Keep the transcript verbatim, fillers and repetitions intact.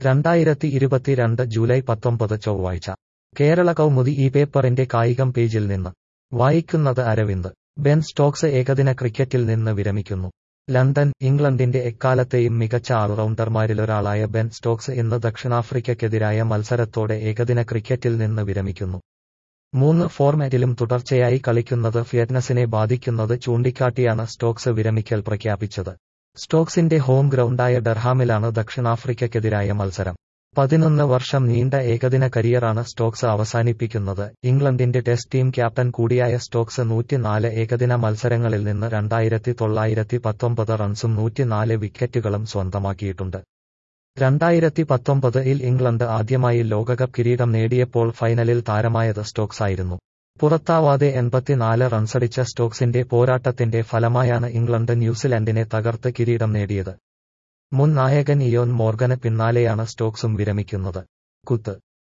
രണ്ടായിരത്തി ഇരുപത്തിരണ്ട് ജൂലൈ പത്തൊമ്പത് ചൊവ്വാഴ്ച കേരള കൗമുദി ഈ പേപ്പറിന്റെ കായികം പേജിൽ നിന്ന് വായിക്കുന്നത് അരവിന്ദ്. ബെൻ സ്റ്റോക്സ് ഏകദിന ക്രിക്കറ്റിൽ നിന്ന് വിരമിക്കുന്നു. ലണ്ടൻ. ഇംഗ്ലണ്ടിന്റെ എക്കാലത്തെയും മികച്ച ആൾറൗണ്ടർമാരിലൊരാളായ ബെൻ സ്റ്റോക്സ് ഇന്ന് ദക്ഷിണാഫ്രിക്കയ്ക്കെതിരായ മത്സരത്തോടെ ഏകദിന ക്രിക്കറ്റിൽ നിന്ന് വിരമിക്കുന്നു. മൂന്ന് ഫോർമാറ്റിലും തുടർച്ചയായി കളിക്കുന്നത് ഫിറ്റ്നസിനെ ബാധിക്കുന്നത് ചൂണ്ടിക്കാട്ടിയാണ് സ്റ്റോക്സ് വിരമിക്കൽ പ്രഖ്യാപിച്ചത്. സ്റ്റോക്സിന്റെ ഹോം ഗ്രൗണ്ടായ ഡർഹാമിലാണ് ദക്ഷിണാഫ്രിക്കയ്ക്കെതിരായ മത്സരം. പതിനൊന്ന് വർഷം നീണ്ട ഏകദിന കരിയറാണ് സ്റ്റോക്സ് അവസാനിപ്പിക്കുന്നത്. ഇംഗ്ലണ്ടിന്റെ ടെസ്റ്റ് ടീം ക്യാപ്റ്റൻ കൂടിയായ സ്റ്റോക്സ് നൂറ്റിനാല് ഏകദിന മത്സരങ്ങളിൽ നിന്ന് രണ്ടായിരത്തി തൊള്ളായിരത്തി പത്തൊമ്പത് റൺസും നൂറ്റിനാല് വിക്കറ്റുകളും സ്വന്തമാക്കിയിട്ടുണ്ട്. രണ്ടായിരത്തി പത്തൊമ്പത് ഇൽ ഇംഗ്ലണ്ട് ആദ്യമായി ലോകകപ്പ് കിരീടം നേടിയപ്പോൾ ഫൈനലിൽ താരമായത് സ്റ്റോക്സായിരുന്നു. പുറത്താവാതെ എൺപത്തിനാല് റൺസടിച്ച സ്റ്റോക്സിന്റെ പോരാട്ടത്തിന്റെ ഫലമായാണ് ഇംഗ്ലണ്ട് ന്യൂസിലൻഡിനെ തകർത്ത് കിരീടം നേടിയത്. മുൻ നായകൻ ഇയോൻ മോർഗന് പിന്നാലെയാണ് സ്റ്റോക്സും വിരമിക്കുന്നത്. കുത്ത്